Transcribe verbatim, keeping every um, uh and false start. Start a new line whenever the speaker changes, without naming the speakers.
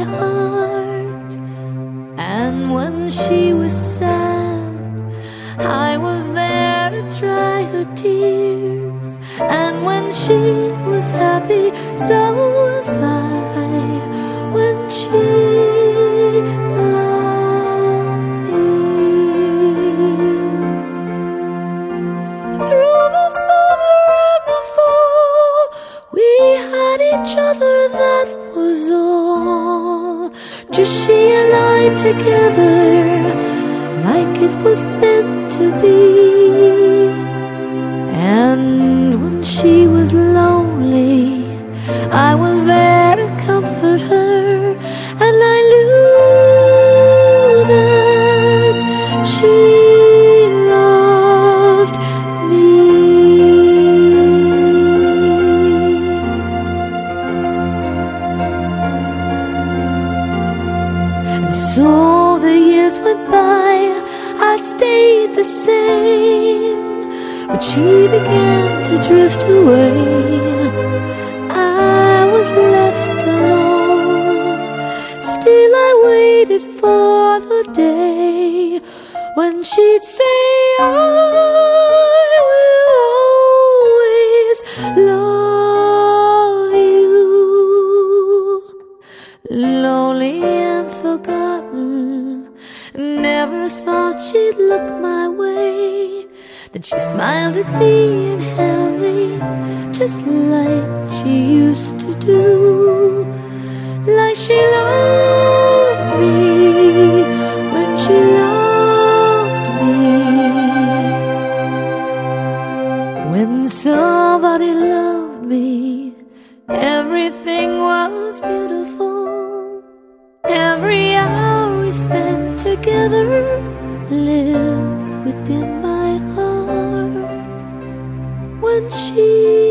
heart. And when she was sad, I was there to dry her tears. And when she was happy, so was I. When she loved me, through the summer and the fall, we had each other, that was all. Just she and I together, like it was meant to be. And when she was lonely, I was there to comfort her. And I knew that she loved me. And so the years went by, I stayed the same, but she began to drift away. I was left alone. Still I waited for the day when she'd say, I will always love you. Lonely and forgotten, never thought she'd look my way. Then she smiled at me and held me, just like she used to do. Like she loved me when she loved me. When somebody loved me, everything was beautiful. Every hour we spent together lives within my heart. When she